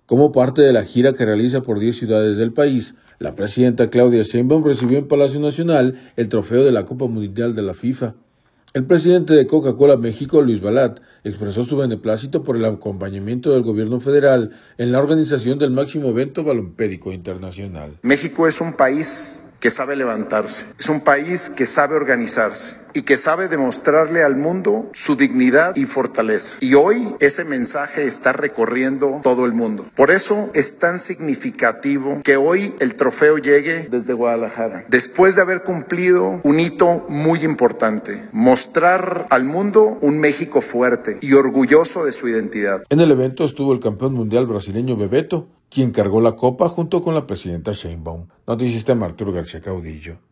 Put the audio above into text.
Como parte de la gira que realiza por 10 ciudades del país, la presidenta Claudia Sheinbaum recibió en Palacio Nacional el trofeo de la Copa Mundial de la FIFA. El presidente de Coca-Cola México, Luis Balat, expresó su beneplácito por el acompañamiento del gobierno federal en la organización del máximo evento balompédico internacional. México es un país que sabe levantarse, es un país que sabe organizarse y que sabe demostrarle al mundo su dignidad y fortaleza. Y hoy ese mensaje está recorriendo todo el mundo. Por eso es tan significativo que hoy el trofeo llegue desde Guadalajara, después de haber cumplido un hito muy importante: mostrar al mundo un México fuerte y orgulloso de su identidad. En el evento estuvo el campeón mundial brasileño Bebeto, quien cargó la copa junto con la presidenta Sheinbaum. Noticias de Arturo García Caudillo.